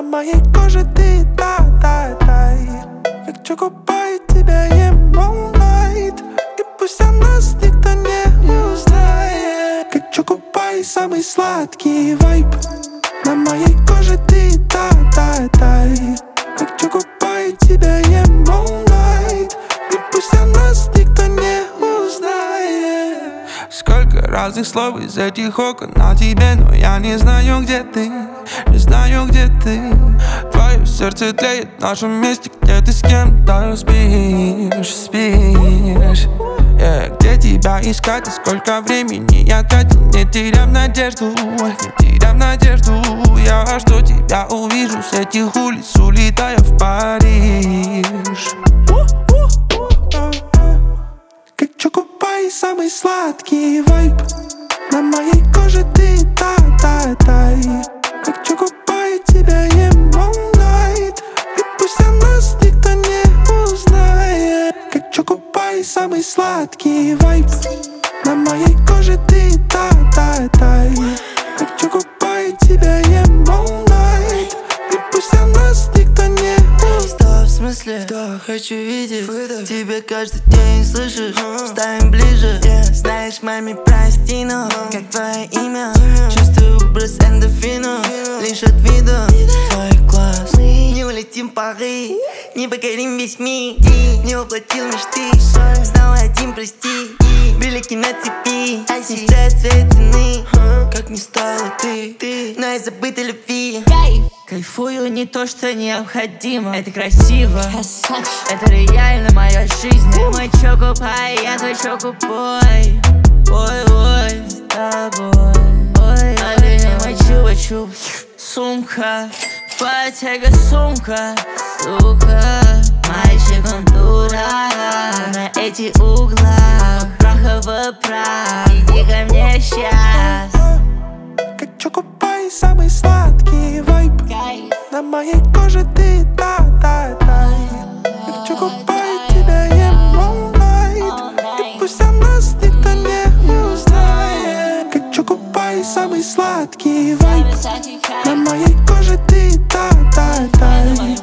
моей коже ты, дай. Как чокопай, тебя ем all night. И пусть о нас никто не узнает. Как чокопай, самый сладкий вайб. На моей коже ты, дай. Как чокопай, тебя ем all night. И пусть о нас никто не узнает. Сколько разных слов из этих окон о тебе, но я не знаю, где ты. Не знаю, где ты. Твое сердце тлеет в нашем месте, где ты с кем-то спишь. Где тебя искать и сколько времени я тратил, не теряв надежду. Я жду тебя, увижу с этих улиц, улетая в Париж. Как чокопай, самый сладкий вайб. На моей коже ты, дай. Как чокопай, тебя ем all night. И пусть о нас никто не узнает. Как чокопай, самый сладкий вайб. На моей коже ты, дай. Как чокопай, тебя ем all night. И пусть о нас никто не узнает. Стоп, в смысле? Вдох, хочу видеть выдох. Тебя каждый день слышишь, ставим ближе. Знаешь, маме прости, но как твое имя? Чувствую брос эндорфина, лишь от вида твой глаз. Не улетим в Париж, не покорим весь мир. Не воплотил мечты, знал один, прости. Брелики на цепи, не стоят своей цены. Как не стала ты, но я забыта любви. Кайфую не то, что необходимо. Это красиво, это реально моя жизнь. Ты мой чокопай, я твой чокопой. Ой, с тобой. Ой, мой чупа-чуп. Сумка, потяга сумка. Сука, мальчиком дурак. На эти угла, праха в прах. Иди ко мне сейчас. Как чокопай, самый сладкий вайб. На моей коже ты, дай. Как чокопай, тебя ем all night. И пусть о нас никто не узнает. Как чокопай, самый сладкий вайб. На моей коже ты, дай.